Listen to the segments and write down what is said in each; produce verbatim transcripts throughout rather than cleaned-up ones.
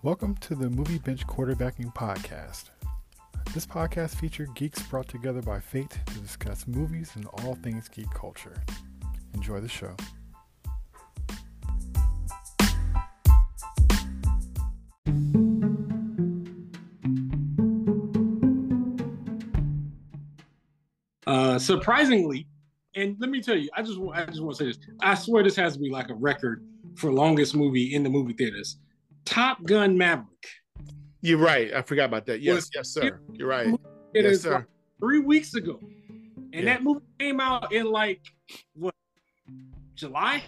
Welcome to the Movie Bench Quarterbacking Podcast. This podcast features geeks brought together by fate to discuss movies and all things geek culture. Enjoy the show. Uh, surprisingly, and let me tell you, I just I just want to say this. I swear this has to be like a record for longest movie in the movie theaters. Top Gun Maverick. You're right. I forgot about that. Yes, Was- yes, sir. You're right. It Yes, is sir. like three weeks ago, and Yeah. that movie came out in like what July,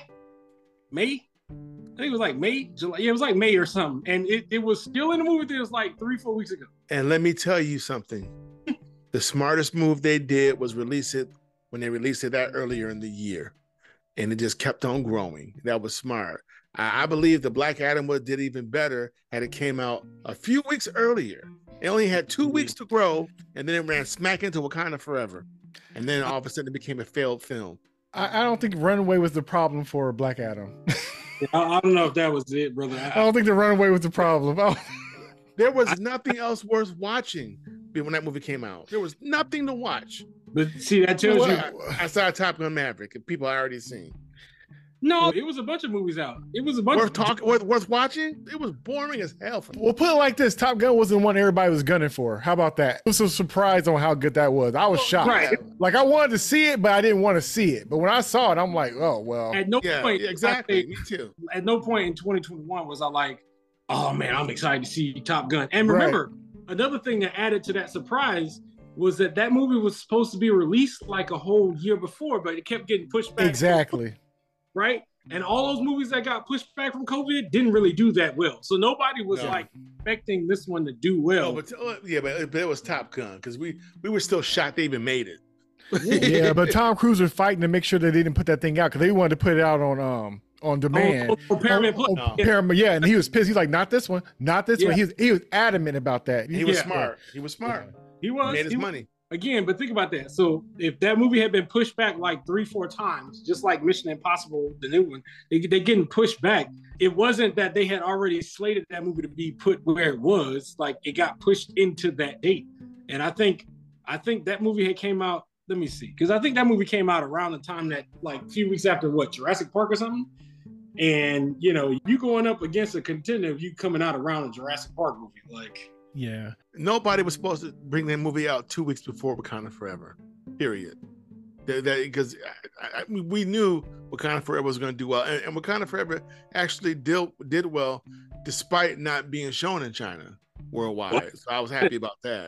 May. I think it was like May, July. Yeah, it was like May or something, and it, it was still in the movie theaters like three, four weeks ago. And let me tell you something. The smartest move they did was release it when they released it that earlier in the year. And it just kept on growing. That was smart. I, I believe the Black Adam would did even better had it came out a few weeks earlier. It only had two weeks to grow, and then it ran smack into Wakanda Forever. And then all of a sudden it became a failed film. I, I don't think Runaway was the problem for Black Adam. I, I don't know if that was it, brother. I I, don't think the Runaway was the problem. Oh, There was nothing else worth watching when that movie came out. There was nothing to watch. but see, that tells you. I, I saw Top Gun Maverick, and people I already seen. No, it was a bunch of movies out. It was a bunch Worth of talking, worth, worth watching. It was boring as hell. For me. well, put it like this: Top Gun wasn't the one everybody was gunning for. How about that? I was so surprised on how good that was. I was shocked. Right. Like I wanted to see it, but I didn't want to see it. But when I saw it, I'm like, oh well. At no Yeah, point, exactly. I Me too. at no point in twenty twenty-one was I like, oh man, I'm excited to see Top Gun. And remember, another thing that added to that surprise was that that movie was supposed to be released like a whole year before, but it kept getting pushed back. Exactly. Right? And all those movies that got pushed back from COVID didn't really do that well. So nobody was No. like expecting this one to do well. Oh, but uh, yeah, but it, but it was Top Gun because we we were still shocked they even made it. Yeah, but Tom Cruise was fighting to make sure they didn't put that thing out because they wanted to put it out on um on demand. Oh, oh, Paramount Plus. Oh, No. Yeah. Paramount, yeah, and he was pissed. He's like, not this one, not this Yeah. one. He was, he was adamant about that. He was Yeah. smart. He was smart. He He was. made his he- money. Again, but think about that. So if that movie had been pushed back like three, four times, just like Mission Impossible, the new one, they they getting pushed back. It wasn't that they had already slated that movie to be put where it was. Like it got pushed into that date. And I think I think that movie had came out. Let me see, because I think that movie came out around the time that like a few weeks after what Jurassic Park or something. And you know, you going up against a contender if you coming out around a Jurassic Park movie, like. Yeah. Nobody was supposed to bring that movie out two weeks before Wakanda Forever. Period. That because I, I, we knew Wakanda Forever was going to do well, and, and Wakanda Forever actually did did well, despite not being shown in China worldwide. So I was happy about that.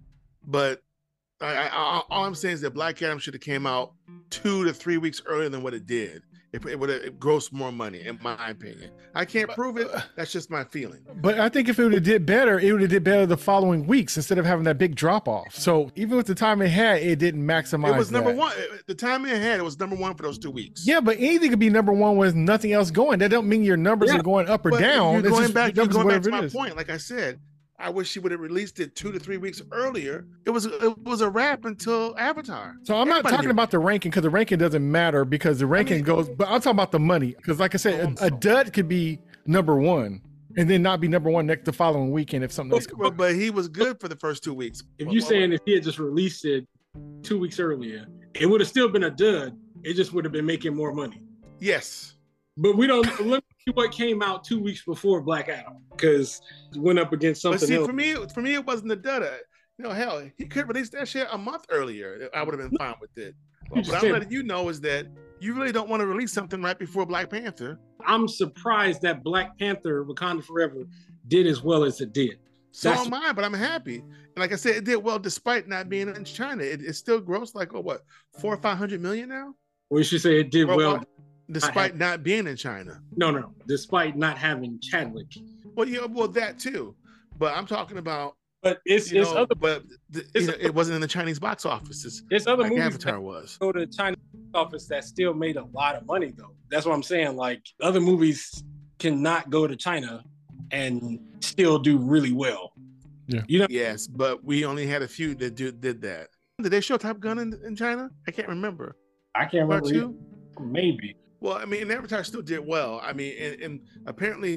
But I, I, I, all I'm saying is that Black Adam should have came out two to three weeks earlier than what it did. It, it would have grossed more money, in my opinion. I can't prove it. That's just my feeling. But I think if it would have did better, it would have did better the following weeks instead of having that big drop off. So even with the time it had, it didn't maximize. It was number that. one. The time it had, it was number one for those two weeks. Yeah, but anything could be number one with nothing else going. That don't mean your numbers Yeah. are going up or But down. You're It's going just back, you're numbers going back wherever to it my is. point. Like I said, I wish she would have released it two to three weeks earlier. It was it was a wrap until Avatar. So I'm not Everybody talking knew. about the ranking because the ranking doesn't matter because the ranking mean- goes. But I'm talking about the money because, like I Oh, I'm said, a, a sorry. dud could be number one and then not be number one next the following weekend if something else. But, but he was good for the first two weeks. If Well, you're well, saying if he had just released it two weeks earlier, it would have still been a dud. It just would have been making more money. yes, But we don't. Let me see what came out two weeks before Black Adam because it went up against but something see, else. for me, for me, it wasn't a dud. You know, hell, he could release that shit a month earlier. I would have been fine with it. But just what I'm said- letting you know is that you really don't want to release something right before Black Panther. I'm surprised that Black Panther: Wakanda Forever did as well as it did. So That's- am I, but I'm happy. And like I said, it did well despite not being in China. It, it still grows like oh what four or five hundred million now. We should say it did Well, well. well, despite not being in China. No, no, no. Despite not having Chadwick, Well, yeah, well that too. But I'm talking about but it's you it's know, other but the, it's you know, other- it wasn't in the Chinese box offices it's other like movies Avatar that was. go to China office that still made a lot of money though. That's what I'm saying. Like other movies cannot go to China and still do really well. Yeah. You know, Yes, but we only had a few that do, did that. Did they show Top Gun in, in China? I can't remember. I can't Part remember. two? either. Maybe. Well, I mean, Avatar still did well. I mean, and, and apparently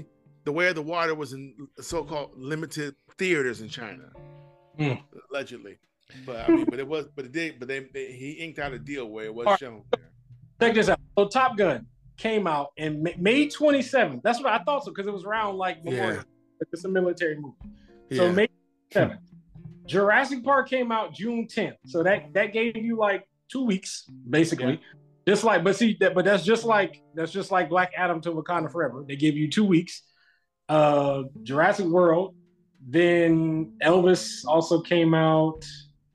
The Way of the Water was in so-called limited theaters in China, Mm. allegedly. But I mean, but it was, but it did, but they, they he inked out a deal where it was All right. shown there. Check this out. So Top Gun came out in May twenty-seventh. That's what I thought so, because it was around like Memorial. Yeah. It's a military movie. So Yeah. May seventh. Jurassic Park came out June tenth. So that that gave you like two weeks, basically. Yeah. Just like, but see that, but that's just like that's just like Black Adam to Wakanda Forever. They give you two weeks. Uh Jurassic World. Then Elvis also came out.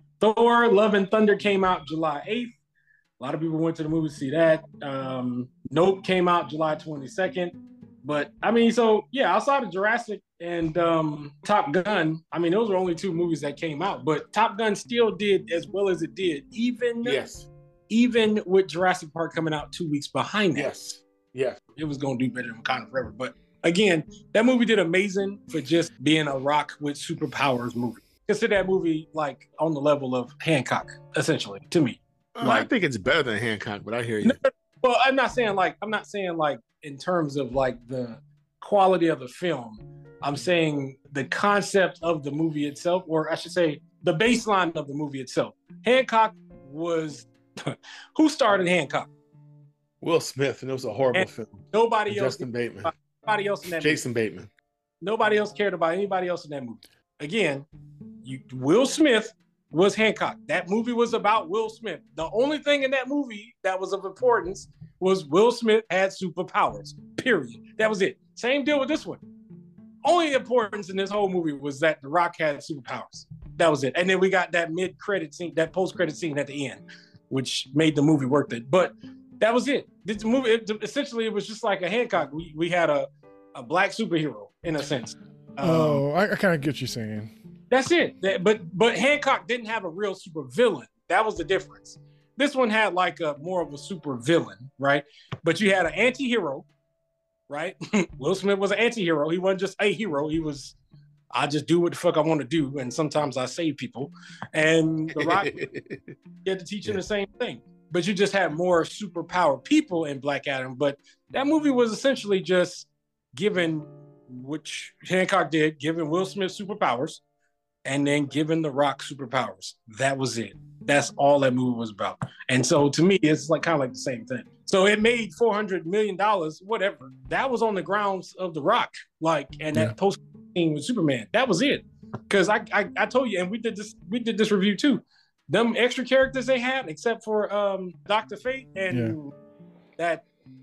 Thor, Love and Thunder came out July eighth. A lot of people went to the movie to see that. Um, Nope came out July twenty-second. But I mean, so yeah, outside of Jurassic and um, Top Gun, I mean, those were only two movies that came out. But Top Gun still did as well as it did, even Yes. even with Jurassic Park coming out two weeks behind that. Yes. Yes. It was going to do better than Wakanda Forever. But again, that movie did amazing for just being a rock with superpowers movie. Consider that movie like on the level of Hancock, essentially, to me. Uh, Like- I think it's better than Hancock, but I hear you. Well, I'm not saying like I'm not saying like in terms of like the quality of the film. I'm saying the concept of the movie itself, or I should say the baseline of the movie itself. Hancock was who starred in Hancock? Will Smith, and it was a horrible And film. Nobody And else. Justin Bateman, Nobody else in that movie. Jason Bateman. Nobody else cared about anybody else in that movie. Again, you, Will Smith was Hancock. That movie was about Will Smith. The only thing in that movie that was of importance was Will Smith had superpowers, period. That was it. Same deal with this one. Only importance in this whole movie was that The Rock had superpowers. That was it. And then we got that mid-credit scene, that post-credit scene at the end, which made the movie worth it. But that was it. This movie, it, essentially, it was just like a Hancock. We, we had a, a black superhero, in a sense. Um, Oh, I, I kind of get what you're saying. That's it. That- but but Hancock didn't have a real super villain. That was the difference. This one had like a more of a super villain, right? But you had an anti-hero, right? Will Smith was an anti-hero. He wasn't just a hero. He was, I just do what the fuck I want to do, and sometimes I save people. And The Rock had to teach him the same thing. But you just had more superpower people in Black Adam. But that movie was essentially just giving, which Hancock did, giving Will Smith superpowers, and then giving The Rock superpowers. That was it. That's all that movie was about. And so to me, it's like kind of like the same thing. So it made four hundred million dollars, whatever. That was on the grounds of The Rock, like, and that Yeah. post scene with Superman. That was it. Because I, I I told you, and we did this we did this review too. Them extra characters they had, except for um Doctor Fate and that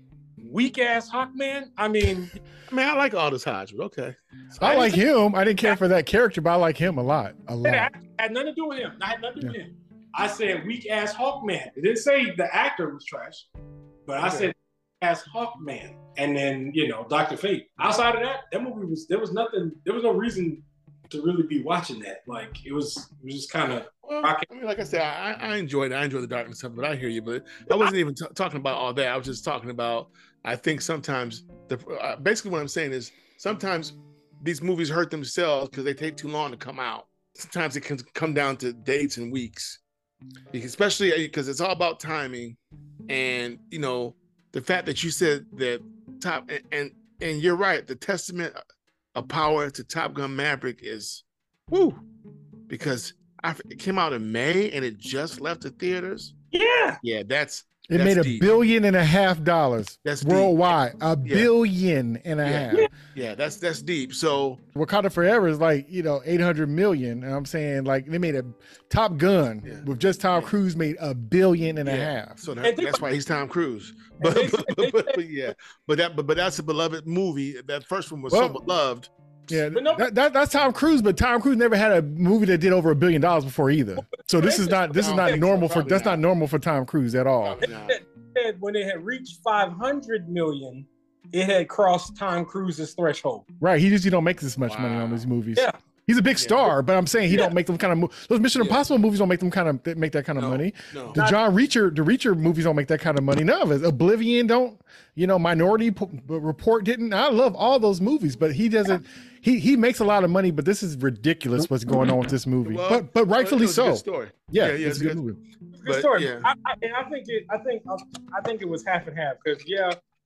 weak ass Hawkman. I mean, I mean, I like Aldous Hodge, but okay. I like him. I didn't care for that character, but I like him a lot. A it lot. had, had nothing to do with him. I had nothing to do with him. I said weak ass Hawkman. It didn't say the actor was trash, but I Okay. said as Hawkman, and then you know Doctor Fate. Outside of that, that movie was there was nothing. There was no reason to really be watching that. Like it was, it was just kind of. Well, I mean, like I said, I, I enjoyed it. I enjoy the darkness stuff, but I hear you. But I wasn't even t- talking about all that. I was just talking about. I think sometimes the uh, basically what I'm saying is sometimes these movies hurt themselves because they take too long to come out. Sometimes it can come down to dates and weeks, especially because it's all about timing. And you know the fact that you said that top and and, and you're right. The testament of power to Top Gun Maverick is, woo, because I, it came out in May and it just left the theaters. Yeah. Yeah, that's It that's made a deep. billion and a half dollars That's deep. worldwide. A Yeah. billion and a Yeah. half. Yeah. Yeah, that's that's deep. So Wakanda Forever is like, you know, eight hundred million. And I'm saying like they made a Top Gun Yeah. with just Tom Yeah. Cruise made a billion and a yeah, half. so And that, they- that's why he's Tom Cruise. But, they- but, they- but, but yeah, but that but, but that's a beloved movie. That first one was Well, so beloved. Yeah, But no- that, that, that's Tom Cruise, but Tom Cruise never had a movie that did over a billion dollars before either. So this is not this is I don't not think so. normal for Probably that's not not. normal for Tom Cruise at all. Probably not. Said when it had reached five hundred million, it had crossed Tom Cruise's threshold. Right? He usually don't make this much money on Wow. these movies. Yeah. He's a big Yeah. star, but I'm saying he Yeah. don't make them kind of mo- those Mission Yeah. Impossible movies don't make them kind of make that kind of No. money. No. The John Reacher, the Reacher movies don't make that kind of money. None of it. Oblivion don't. You know, Minority P- Report didn't. I love all those movies, but he doesn't. He he makes a lot of money, but this is ridiculous what's going on with this movie. Well, but but well, rightfully it was a so. good story. Yeah, Yeah, yeah, it's a it's good good. movie. Good But, story. yeah. I, I, and I think it. I think. I think it was half and half because yeah,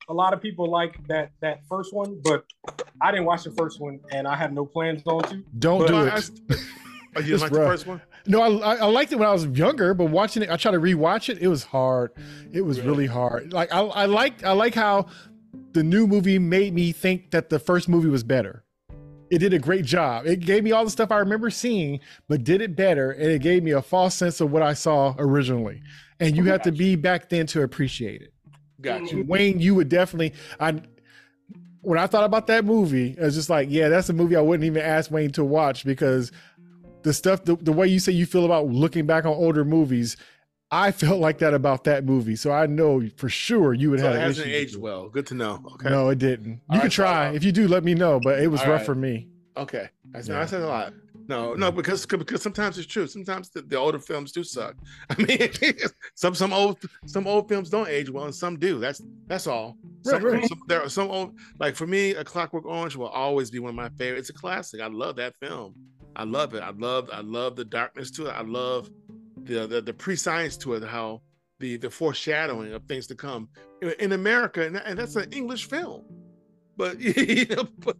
a lot of people like that that first one, but I didn't watch the first one, and I have no plans on to. Don't But do I- it. I- oh, you didn't It's like the rough. first one? No, I, I I liked it when I was younger, but watching it, I tried to rewatch it. It was hard. It was Really? really hard. Like I, I liked, I like how the new movie made me think that the first movie was better. It did a great job. It gave me all the stuff I remember seeing, but did it better, and it gave me a false sense of what I saw originally. And you have to be back then to appreciate it. Got you. Wayne, you would definitely. I when I thought about that movie, I was just like, yeah, that's a movie I wouldn't even ask Wayne to watch because the stuff, the, the way you say you feel about looking back on older movies, I felt like that about that movie. So I know for sure you would So have it an hasn't issue. aged well. Good to know. Okay. No, it didn't. You All can right, so, try. uh, If you do, let me know. But it was all rough right. for me. Okay. I said, Yeah. I said a lot. No, no, because because sometimes it's true. Sometimes the, the older films do suck. I mean, some some old some old films don't age well, and some do. That's that's all. Some, Right, right. some- there are some old, like for me, A Clockwork Orange will always be one of my favorites. It's a classic. I love that film. I love it. I love I love the darkness to it. I love the the, the pre-science to it. How the the foreshadowing of things to come in, in America, and, and that's an English film. But you know, but,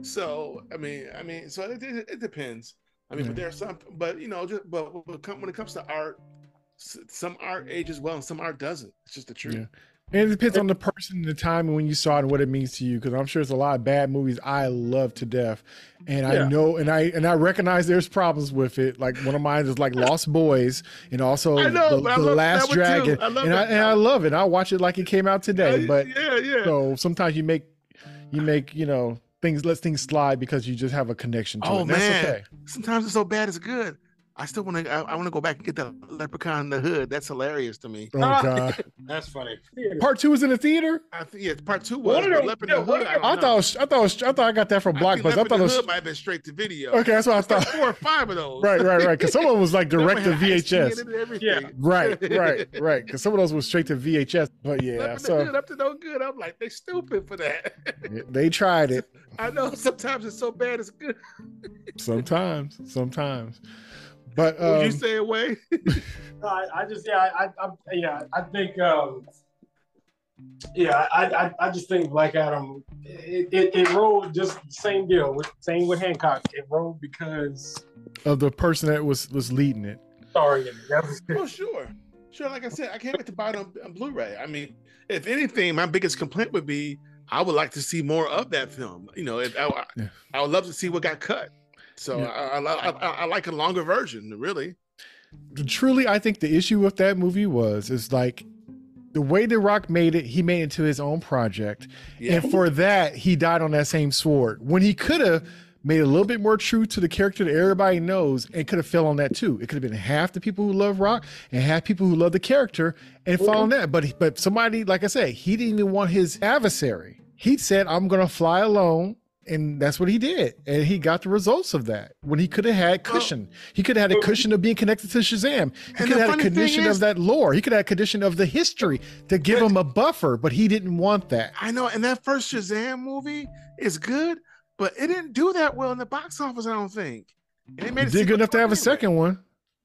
so I mean, I mean, so it, it, it depends. I mean, Yeah. but there are some, but you know, just but when it come- when it comes to art, s- some art ages well and some art doesn't. It's just the truth. Yeah. And it depends on the person, the time, and when you saw it, and what it means to you. Because I'm sure there's a lot of bad movies I love to death, and Yeah. I know, and I and I recognize there's problems with it. Like one of mine is like Lost Boys, and also I know, the, but I the love Last that one too. Dragon, I love and I that and I one. love it. I watch it like it came out today. Yeah, But yeah, yeah. so sometimes you make you make you know things let things slide because you just have a connection to it. Oh And that's man, okay. sometimes it's so bad it's good. I still want to. I, I want to go back and get that Leprechaun in the Hood. That's hilarious to me. Oh Ah. god. That's funny. Part two was in the theater. I think yeah, part two was One of but them- Leopard yeah, in the one Hood. of I, them- don't I know. thought it was, I thought it was, I thought I got that from I think Blockbuster. I Leopard thought in it the was Hood might have been straight to video. okay. That's what I It's like thought. four or five of those. Right, right, right. Because some of them was like That one direct to had ice tea in V H S. it and everything. Yeah. Right, right, right. Because some of those was straight to V H S. But yeah, Leopard in the so Hood up to no good. I'm like, they stupid for that. they tried it. I know sometimes it's so bad it's good. Sometimes, sometimes. But Would you um, say away? I, I just yeah I, I yeah I think um yeah I, I I just think Black Adam it, it, it rolled just same deal with same with Hancock. It rolled because of the person that was was leading it. sorry that was Oh, sure. Sure. Like I said, I can't wait to buy it on, on Blu-ray. I mean, if anything, my biggest complaint would be I would like to see more of that film. You know, if, I, I- Yeah. I would love to see what got cut. So Yeah. I, I, I, I like a longer version, really. Truly, I think the issue with that movie was is like the way The Rock made it. He made it into his own project, Yeah. and for that, he died on that same sword. When he could have made it a little bit more true to the character that everybody knows, and could have fell on that too. It could have been half the people who love Rock and half people who love the character, and fall on that. But but somebody, like I said, he didn't even want his adversary. He said, "I'm gonna fly alone." And that's what he did. And he got the results of that when he could have had cushion. He could have had a cushion of being connected to Shazam. He And could the have had a funny thing condition is- of that lore. He could have had a condition of the history to give him a buffer, but he didn't want that. I know. And that first Shazam movie is good, but it didn't do that well in the box office, I don't think. And it made He a did good sequel enough to have a anyway. second one.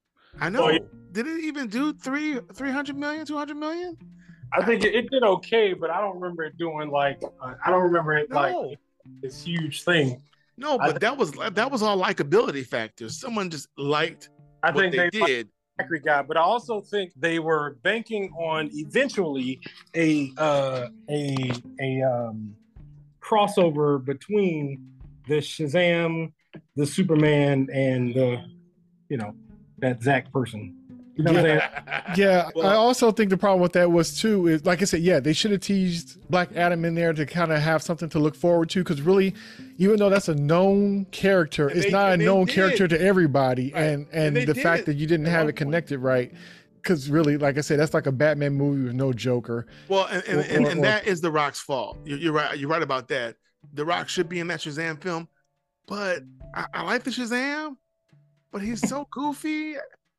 I know. Oh, yeah. Did it even do three, 300 million, 200 million? I think it, it did okay, but I don't remember it doing like uh, I don't remember it like No. this huge thing. No, I but that was that was all likability factors. Someone just liked I what think they, they, like did. Zachary guy, but I also think they were banking on eventually a uh, a a um, crossover between the Shazam, the Superman, and the you know that Zach person. You know what I'm saying? Yeah, I Well- also think the problem with that was too is like I said, yeah, they should have teased Black Adam in there to kind of have something to look forward to because really, even though that's a known character, And it's they- not a and they known did. character to everybody, Right. and And and, they the did fact that you didn't at have one it connected right, because really, like I said, that's like a Batman movie with no Joker. Well, and and, Or- and, or- and or- that is The Rock's fault. You're, you're right. You're right about that. The Rock should be in that Shazam film, but I, I like the Shazam, but he's so goofy.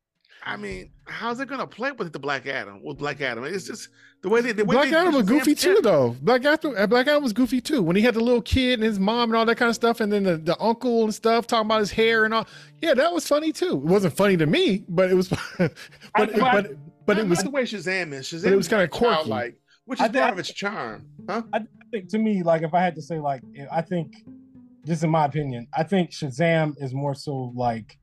I mean, how's it gonna play with the Black Adam? With Black Adam, it's just the way they. The way Black they Adam was Shazam goofy too, character- though. Black Adam, uh, Black Adam was goofy too. When he had the little kid and his mom and all that kind of stuff, and then the, the uncle and stuff talking about his hair and all. Yeah, that was funny too. It wasn't funny to me, but it was. but I- but but, but I it was like the way Shazam is. Shazam but it was kinda is quirky. childlike, which is I think- part of its charm, huh? I think to me, like if I had to say, like I think, just in my opinion, I think Shazam is more so like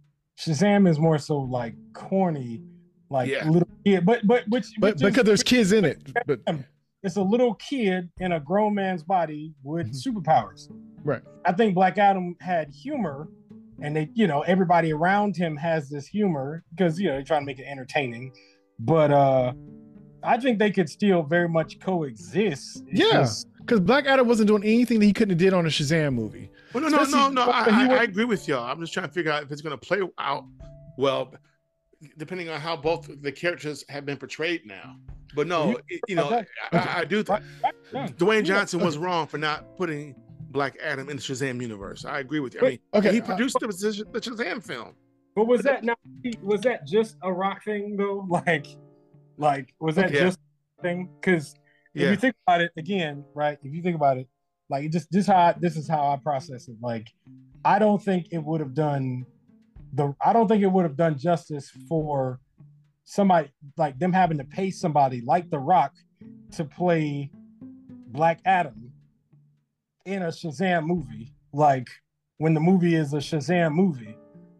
Shazam is more so like corny, like Yeah. little kid, but but which, But which is- because there's kids in it. But it's a little kid in a grown man's body with Mhm. superpowers. right. I think Black Adam had humor, and they, you know, everybody around him has this humor because you know they're trying to make it entertaining. But uh I think they could still very much coexist. It's Yeah. just- Because Black Adam wasn't doing anything that he couldn't have did on a Shazam movie. Well, no, no, no, Especially- no. I, but he I, was- I agree with y'all. I'm just trying to figure out if it's going to play out well, depending on how both the characters have been portrayed now. But no, You- it- you know, okay. I, I do. Th- Right, right, yeah. Dwayne Yeah. Johnson was wrong for not putting Black Adam in the Shazam universe. I agree with you. I But- mean, Okay, he uh, produced the, the Shazam film. But was that now? Was that just a rock thing though? Like, like was that Yeah. just a thing? Because if Yeah, you think about it again, right? If you think about it, like it just this how I, this is how I process it. Like, I don't think it would have done the. I don't think it would have done justice for somebody like them having to pay somebody like The Rock to play Black Adam in a Shazam movie. Like when the movie is a Shazam movie,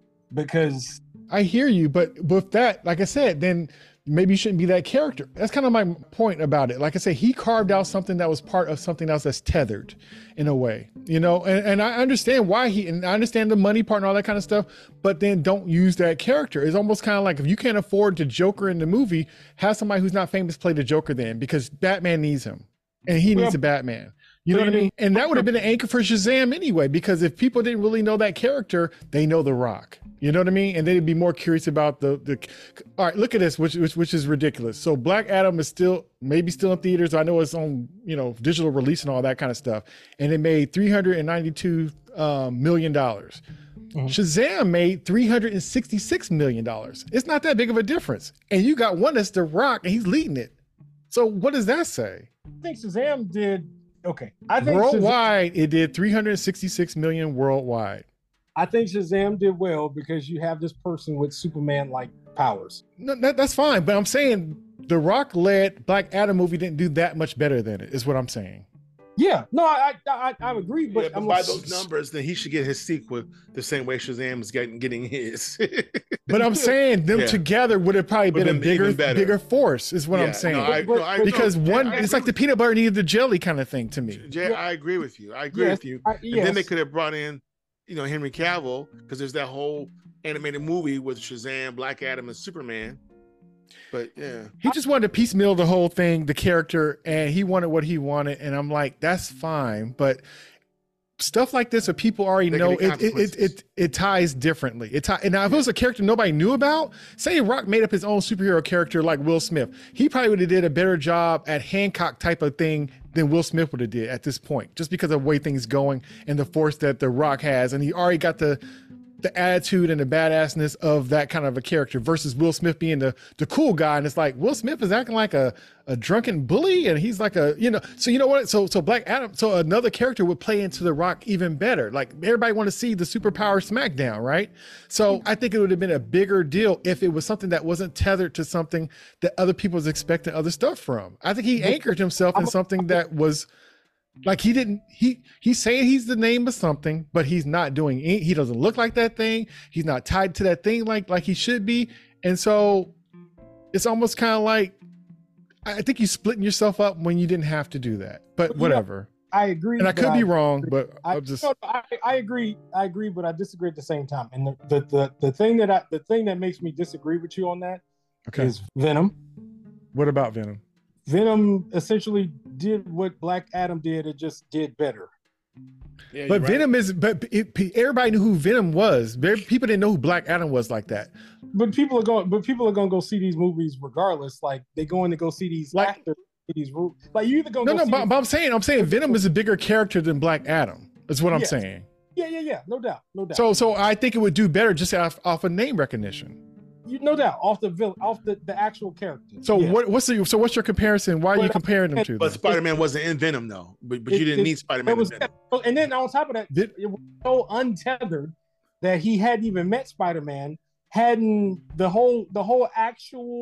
because I hear you, but with that, like I said, then maybe you shouldn't be that character. That's kind of my point about it. Like I said, he carved out something that was part of something else that's tethered in a way, you know, and, and I understand why he, and I understand the money part and all that kind of stuff, but then don't use that character. It's almost kind of like if you can't afford the Joker in the movie, have somebody who's not famous play the Joker then, because Batman needs him and he needs Well, a Batman. You so know what I you mean? And that would have been an anchor for Shazam anyway, because if people didn't really know that character, they know The Rock. You know what I mean? And they'd be more curious about the the. All right, look at this, which which which is ridiculous. So Black Adam is still maybe still in theaters. I know it's on you know digital release and all that kind of stuff, and it made three hundred and ninety-two um, million dollars. Mhm. Shazam made three hundred and sixty-six million dollars. It's not that big of a difference, and you got one that's The Rock, and he's leading it. So what does that say? I think Shazam did okay. I think Shazam, Worldwide, it did three hundred sixty-six million worldwide. I think Shazam did well because you have this person with Superman-like powers. No, that, that's fine, but I'm saying the Rock led Black Adam movie didn't do that much better than it. Is what I'm saying. Yeah, no, I I, I, I agree, but, yeah, but I'm by like, those numbers, then he should get his sequel the same way Shazam is getting getting his. But I'm saying them Yeah. together would have probably Would've been a been bigger even better. bigger force. Is what Yeah, I'm saying. no, I- no, I- because no, one, I it's agree like the peanut butter needed the jelly kind of thing to me. Jay, I agree with you. I agree Yes, with you. I, And yes. then they could have brought in, you know, Henry Cavill, because there's that whole animated movie with Shazam, Black Adam, and Superman. But yeah, He just wanted to piecemeal the whole thing, the character, and he wanted what he wanted. And I'm like, that's fine, but stuff like this, where people already know, Negative it it, it consequences. it it ties differently. It tie, and now if it was a character nobody knew about, say Rock made up his own superhero character like Will Smith, he probably would have did a better job at Hancock type of thing than Will Smith would have did at this point, just because of the way things going and the force that the Rock has, and he already got the the attitude and the badassness of that kind of a character versus Will Smith being the the cool guy. And it's like Will Smith is acting like a, a drunken bully, and he's like a, you know, so you know what? So so Black Adam, so another character would play into The Rock even better. Like everybody want to see the superpower smackdown, right? So I think it would have been a bigger deal if it was something that wasn't tethered to something that other people was expecting other stuff from. I think he anchored himself in something that was like he didn't he he's saying he's the name of something, but he's not doing any, he doesn't look like that thing. He's not tied to that thing like like he should be. And so it's almost kind of like I think you're splitting yourself up when you didn't have to do that. But But, you know, whatever. I agree. And I but could be wrong, but I, I'm just no, no, I, I agree. I agree, but I disagree at the same time. And the the the, the thing that I the thing that makes me disagree with you on that is okay. Venom. What about Venom? Venom essentially did what Black Adam did. It just did better. yeah But you're right. Venom is but it, everybody knew who Venom was. Very, people didn't know who Black Adam was like that. But people are going. But people are going to go see these movies regardless. Like they going to go see these Like- actors. These ru- like you either going No, to no, see but, but I'm saying I'm saying Venom is a bigger character than Black Adam. That's what I'm Yes. saying. yeah, yeah, yeah, no doubt, no doubt. So so I think it would do better just off, off of name recognition. you, no doubt off the villain, off the, the actual character. So Yeah. what what's the so what's your comparison? Why are you But- comparing them to? But them? Spider-Man wasn't in Venom though. But but you It- didn't it- need Spider-Man It was, in Venom. and then on top of that, Did- it was so untethered that he hadn't even met Spider-Man, hadn't the whole the whole actual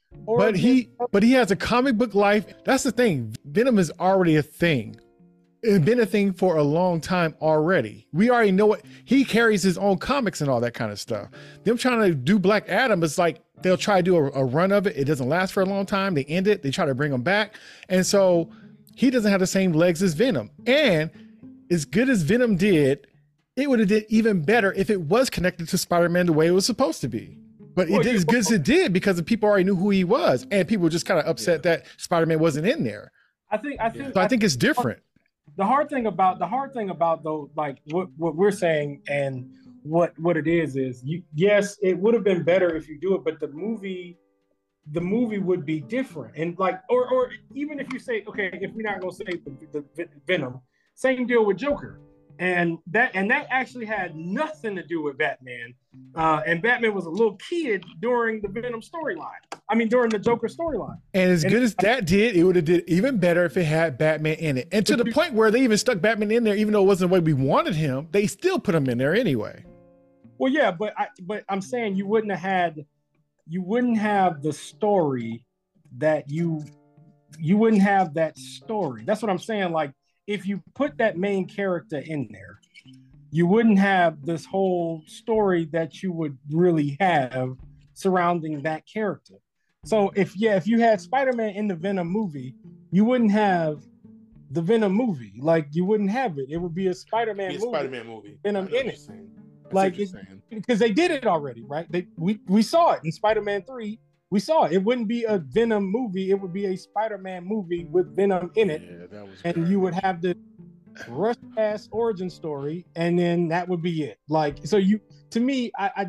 But he, but he has a comic book life. That's the thing. Venom is already a thing. It's been a thing for a long time already. We already know it. He carries his own comics and all that kind of stuff. Them trying to do Black Adam, it's like they'll try to do a, a run of it. It doesn't last for a long time. They end it. They try to bring him back. And so he doesn't have the same legs as Venom. And as good as Venom did, it would have did even better if it was connected to Spider-Man the way it was supposed to be. But it did as good as it did because the people already knew who he was. And people were just kind of upset yeah. that Spider-Man wasn't in there. I think, I think, so I think it's different. The hard thing about the hard thing about though, like what, what we're saying and what what it is is you yes, it would have been better if you do it, but the movie the movie would be different. And like or or even if you say, okay, if we're not gonna say the, the Venom, same deal with Joker. And that and that actually had nothing to do with Batman. Uh, and Batman was a little kid during the Venom storyline. I mean, during the Joker storyline. And as and good as that did, it would have did even better if it had Batman in it. And to the point where they even stuck Batman in there, even though it wasn't the way we wanted him, they still put him in there anyway. Well, yeah, but I but I'm saying you wouldn't have had, you wouldn't have the story that you, you wouldn't have that story. That's what I'm saying. Like, if you put that main character in there, you wouldn't have this whole story that you would really have surrounding that character. So if, yeah, if you had Spider-Man in the Venom movie, you wouldn't have the Venom movie. Like, you wouldn't have it. It would be a Spider-Man be a movie. Spider-Man movie. Venom in it. Like, it, because they did it already, right? They we, we saw it in Spider-Man three. We saw it. It wouldn't be a Venom movie. It would be a Spider-Man movie with Venom in it. Yeah, that was and great. You would have the rush ass origin story, and then that would be it. Like, so you, to me, I, I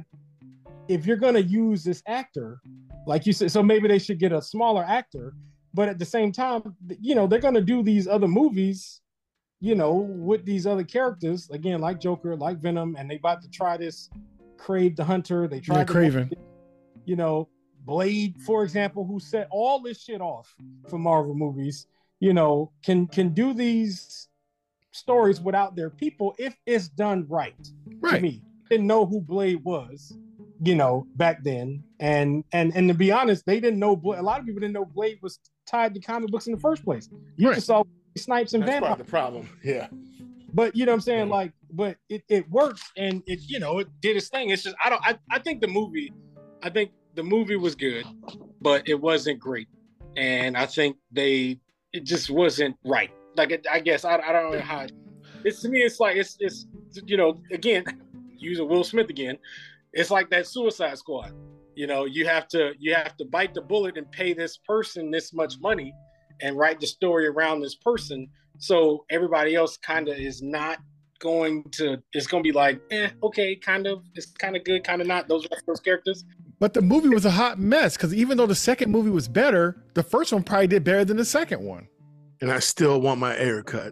if you're gonna use this actor, like you said, so maybe they should get a smaller actor, but at the same time, you know, they're gonna do these other movies, you know, with these other characters, again, like Joker, like Venom, and they about to try this Crave the Hunter. They tried yeah, Craven. You know, Blade, for example, who set all this shit off for Marvel movies, you know, can can do these stories without their people if it's done right. Right. To me, didn't know who Blade was, you know, back then, and and and to be honest, they didn't know. A lot of people didn't know Blade was tied to comic books in the first place. You right. just saw Snipes and That's Vampire. part of the problem. Yeah. But you know what I'm saying, Yeah. like, but it it works and it you know it did its thing. It's just I don't I I think the movie, I think. The movie was good, but it wasn't great, and I think they it just wasn't right. Like it, I guess I, I don't know how. It's to me, it's like it's it's you know again, using Will Smith again, it's like that Suicide Squad. You know, you have to you have to bite the bullet and pay this person this much money, and write the story around this person, so everybody else kind of is not going to. It's going to be like, eh, okay, kind of. It's kind of good, kind of not. Those are those characters. But the movie was a hot mess because even though the second movie was better, the first one probably did better than the second one. And I still want my air cut.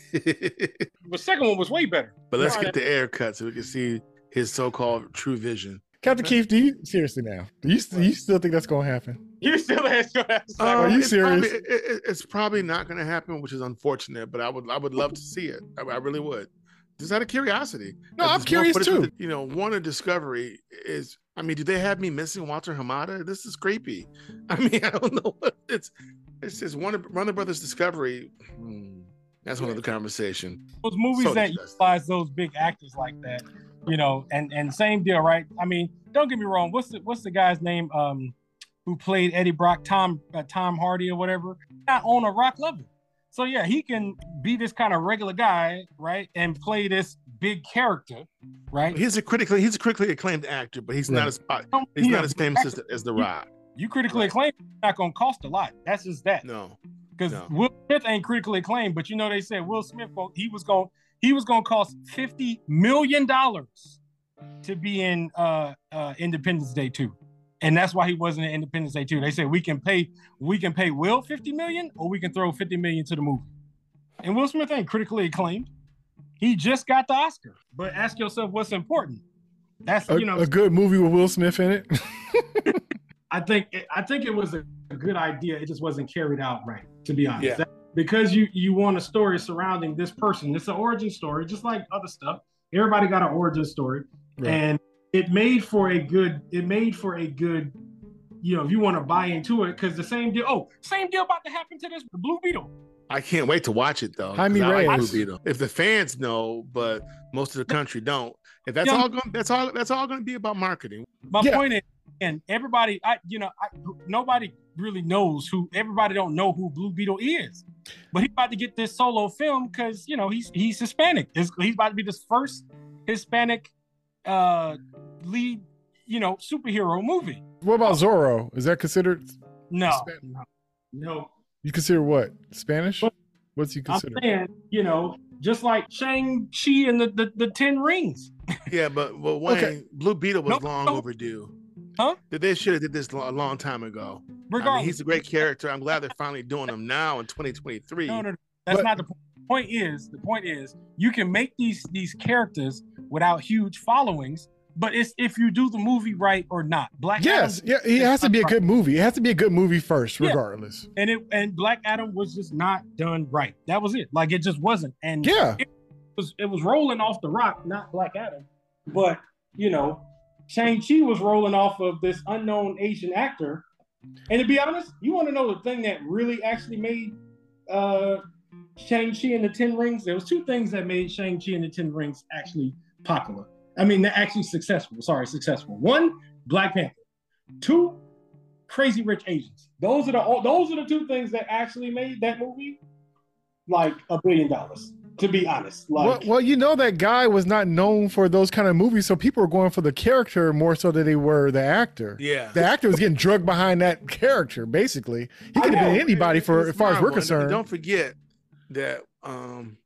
The second one was way better. But let's get the air cut so we can see his so-called true vision. Captain Keith, do you seriously now? Do you, do you still think that's going to happen? You still have to Um, Are you it's serious? Probably, it, it- it's probably not going to happen, which is unfortunate. But I would, I would love to see it. I, I really would, just out of curiosity. No, If I'm there's more curious footage too. with the- you know, Warner Discovery is. I mean, do they have me missing Walter Hamada? This is creepy. I mean, I don't know what it's. It's just Warner, Warner Brothers Discovery. Hmm, that's another conversation. those movies So that disgusting. utilize those big actors like that, you know, and and same deal, right? I mean, don't get me wrong. What's the what's the guy's name? Um, who played Eddie Brock? Tom uh, Tom Hardy or whatever. Not on a rock level. So yeah, he can be this kind of regular guy, right, and play this big character, right? He's a critically he's a critically acclaimed actor, but he's Right. not as he's Yeah, not as famous as, as The Rock. You critically Right. acclaimed, it's not gonna cost a lot. That's just that. No, Because no. Will Smith ain't critically acclaimed, but you know they said Will Smith he was going he was going to cost fifty million dollars to be in uh, uh, Independence Day two, and that's why he wasn't in Independence Day two. They said we can pay we can pay Will fifty million, or we can throw fifty million to the movie. And Will Smith ain't critically acclaimed. He just got the Oscar. But ask yourself what's important. That's A, you know a good movie with Will Smith in it. I think I think it was a, a good idea. It just wasn't carried out right, to be honest. Yeah. That- because you you want a story surrounding this person. It's an origin story, just like other stuff. Everybody got an origin story, Right. and it made for a good. It made for a good, you know, if you want to buy into it, because the same deal. Oh, same deal about to happen to this Blue Beetle. I can't wait to watch it though. 'cause Jaime I like Reyes. Blue Beetle. If the fans know, but most of the country don't. If that's Yeah. all going, that's all. That's all going to be about marketing. My Yeah. point is, and everybody, I you know, I, nobody really knows who. Everybody don't know who Blue Beetle is, but he's about to get this solo film because you know he's he's Hispanic. He's, he's about to be the first Hispanic uh, lead, you know, superhero movie. What about Zorro? Is that considered? No, Hispanic. no, no. You consider what? Spanish? What? What's you I'm consider? saying, you know, just like Shang-Chi and the, the, the Ten Rings. Yeah, but but Wayne, Okay. Blue Beetle was No, long no. overdue. Huh? That they should have did this lo- a long time ago. I Regardless. mean, he's a great character. I'm glad they're finally doing him now in twenty twenty-three. No, no, no. That's But- not the point. The point is, the point is, you can make these these characters without huge followings, but it's if you do the movie right or not. Black Yes, Adam, yeah, it has to be a Right. good movie. It has to be a good movie first, Yeah. regardless. and it and Black Adam was just not done right. That was it. Like it just wasn't. And Yeah. it was it was rolling off the rock, not Black Adam. But you know, Shang-Chi was rolling off of this unknown Asian actor. And to be honest, you want to know the thing that really actually made uh Shang-Chi and the Ten Rings? There was two things that made Shang-Chi and the Ten Rings actually popular. I mean, they're actually successful. Sorry, successful. One, Black Panther. Two, Crazy Rich Asians. Those are the those are the two things that actually made that movie like a billion dollars. To be honest, like Well, well, you know that guy was not known for those kind of movies, so people were going for the character more so than they were the actor. Yeah. The actor was getting drugged behind that character, basically. He could have been know. anybody for It's as far as we're Marvel, and- concerned. and don't forget that um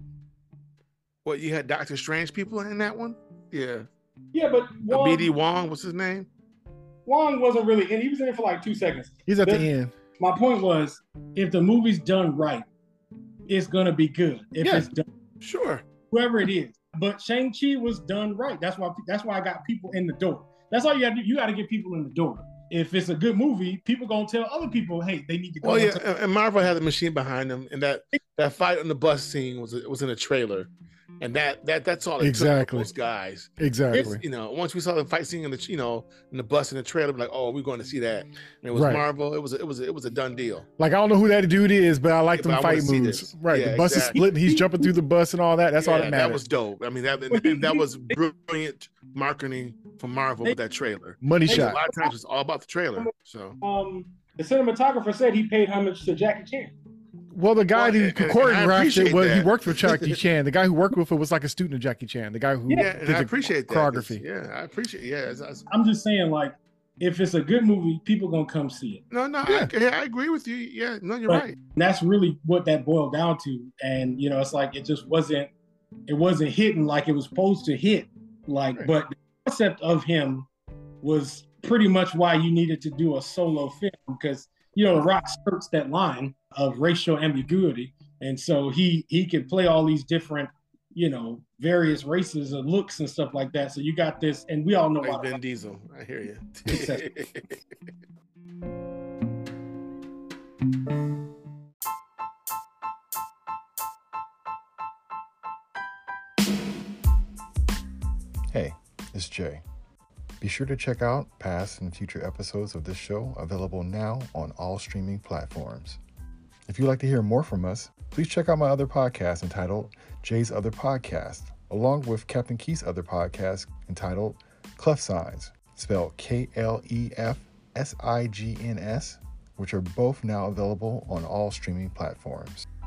what you had Doctor Strange people in that one? Yeah. yeah, but Wong, B D Wong, what's his name? Wong wasn't really in. He was in it for like two seconds. He's at the The- end. My point was, if the movie's done right, it's gonna be good. If Yeah. it's done, Sure. whoever it is. But Shang-Chi was done right. That's why that's why I got people in the door. That's all you gotta do. You gotta get people in the door. If it's a good movie, people gonna tell other people, hey, they need to go. Well, yeah, into- and- and Marvel had the machine behind them, and that that fight on the bus scene was was in a trailer, and that that that's all it Exactly. took for those guys. Exactly. It's, you know, once we saw the fight scene in the you know in the bus in the trailer, we're like, oh, we're going to see that. And it was Right. Marvel. It was a, it was a, it was a done deal. Like, I don't know who that dude is, but I like Yeah, them but I wanna fight see moves. this. Right. Yeah, the bus exactly. is splitting. He's jumping through the bus and all that. That's all Yeah, that matters. That was dope. I mean, that and that was brilliant marketing from Marvel with that trailer. Money Hey, A shot. lot of times it's all about the trailer. So um, the cinematographer said he paid homage to Jackie Chan. Well, the guy Well, who and- and I choreographed it appreciate was he that. worked with Jackie Chan. The guy who worked with it was like a student of Jackie Chan. The guy who yeah, and did I the appreciate that. 'cause, choreography. Yeah, I appreciate. Yeah, it's, it's, I'm just saying, like, if it's a good movie, people gonna come see it. no, no, Yeah. I, yeah, I agree with you. Yeah, no, you're But- right. And that's really what that boiled down to. And you know, it's like it just wasn't it wasn't hitting like it was supposed to hit. Like, Right. but the concept of him was pretty much why you needed to do a solo film because you know, The Rock skirts that line of racial ambiguity. And so he he can play all these different, you know, various races and looks and stuff like that. So you got this, and we all know Like about Vin Diesel. I hear you. Exactly. Hey, it's Jay. Be sure to check out past and future episodes of this show available now on all streaming platforms. If you'd like to hear more from us, please check out my other podcast entitled Jay's Other Podcast, along with Captain Keith's other podcast entitled Clef Signs, spelled K L E F S I G N S, which are both now available on all streaming platforms.